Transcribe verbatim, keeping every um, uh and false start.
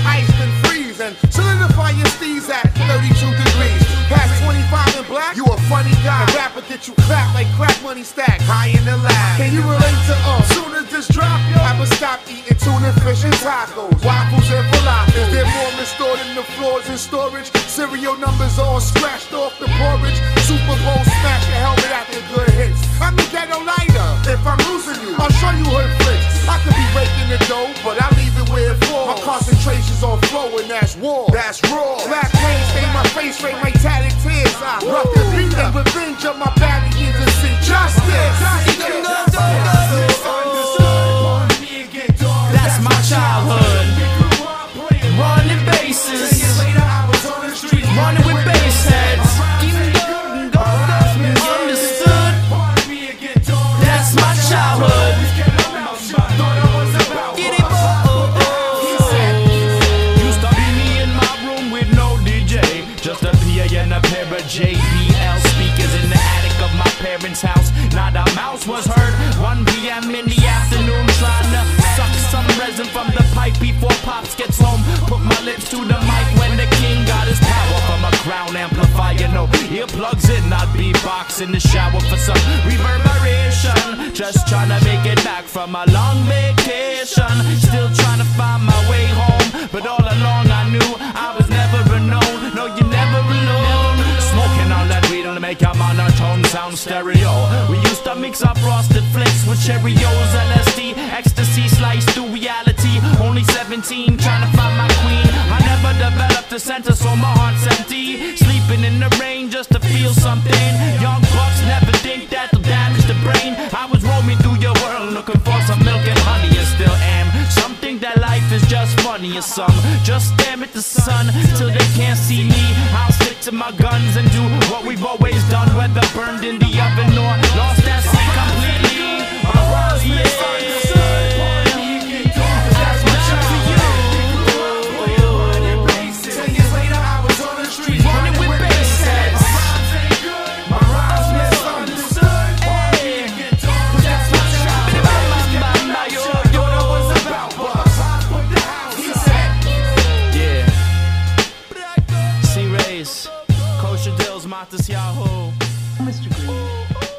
ice and freeze and solidify your steez at thirty-two degrees. Past twenty-five in black, you a funny guy. A rapper get you clapped like crack money stack high in the lab. Can you relate to us? Soon as this drop, I'ma stop eating tuna fish and tacos, waffles and falafels. They're more restored in the floors in storage. Serial numbers all scratched off the porridge. Super Bowl smash your helmet after good hits. I'm the ghetto lighter. If I'm losing you, I'll show you hood flicks. I could be raking the dough, but I leave it where it falls. My concentration's on flow and that's war. That's raw. Black pain stain my face straight like tatted tears. I rough the beat and revenge of my bad years and see justice. That's my childhood. Running bases. Running with bass heads. Understood. That's my childhood. Get it, used to be me in my room with no D J, just a P A and a pair of J B L speakers in the attic of my parents' house. Not a mouse was heard. one P M in the afternoon, trying to suck some resin from the pipe before Pops gets home. Put my lips to the mic when the king got his power from a crown amplifier. No earplugs in, not beatbox in the shower for some reverberation. Just trying to make it back from a long vacation. Still trying to find my way home, but all along I knew I was never alone. No, you're never alone. Smoking on that weed to make a monotone sound stereo. We used to mix up frosted flakes with Cheerios, L S D, ecstasy sliced through reality. Only seventeen, trying to find my queen. I never developed a center, so my heart's empty. Sleeping in the rain just to feel something. Young bucks never think that'll damage the brain. I was roaming through your world looking for some milk and honey, and still am. Some think that life is just funny, or some just stare at the sun till they can't see me. I'll stick to my guns and do what we've always done, whether burned in the oven or lost at sea completely. Oh yeah. Kosher Dills, Matas Yahoo. Mister Green.